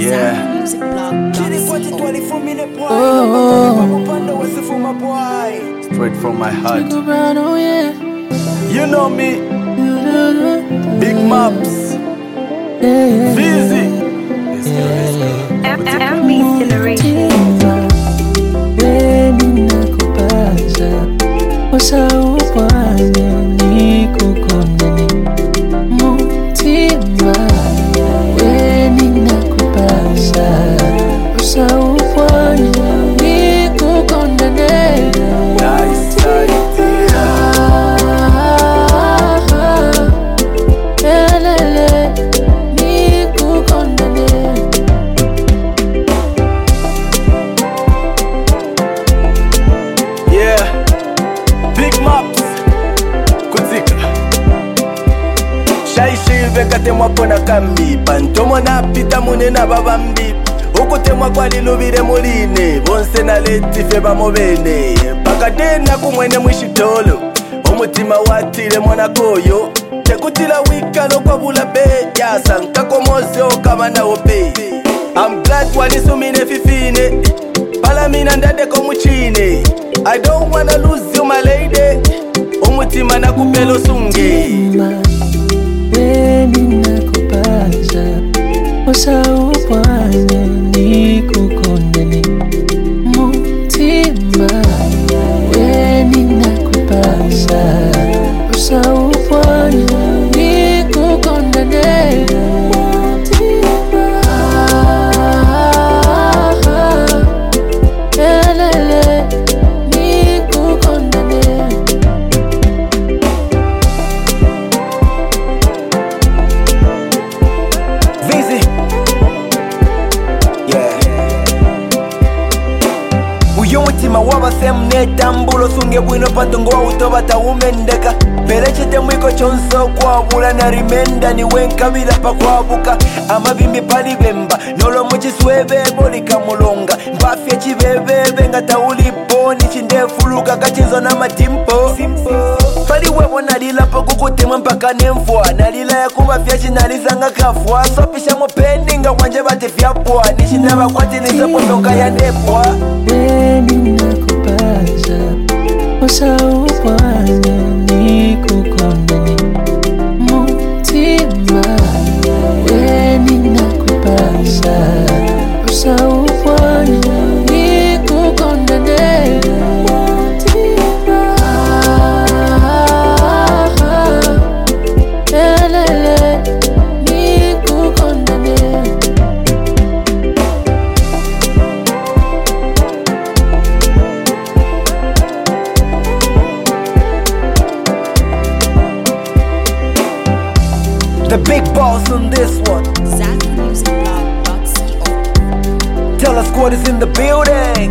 Yeah. Straight from my heart. You know me. Big Maps. Busy. MB Generation. Temwa pona kambi pantomo na pita munena babambi ukutemwa kwali lubire muline bonse na leti fe bamobene pakadena kumwene mwishitolo omutima watile mwana koyo tekutila wikalo kwa bula beja sankako mozyo kama na ope I'm glad wanisumine fifine pala mina ndade ko muchine I don't wanna lose you my lady omutima na kupelo sunge Usawufanya nikukondane mutima weni nakupasa usawufanya nikukondane mutima elele nikukondane Umutima wabasemu tambulo sunge bwino pantongo wa utobata umendeka Pelechete mwiko chonso kwa bula na rimenda ni wenkabila pa kwa buka Amabimbi pali bemba nolo mochi swebe bolika mulonga Mbafya chibebebe ngata uliponi chindefuluka kachinzo na matimpo Pali webo nalila po kukutemwa mpaka nemfwa Nalila ya kumafya chinalizanga kafwa Sopisha mopeninga wanje bate fyapwa Nishinaba kwa tinizo potonga ya nepwa Usawufanya nikukondane mutima weni nakupasa usawufanya nikukondane mutima elele nikukondane The big boss on this one. ZackMusicBlog.co. Tell us what is in the building.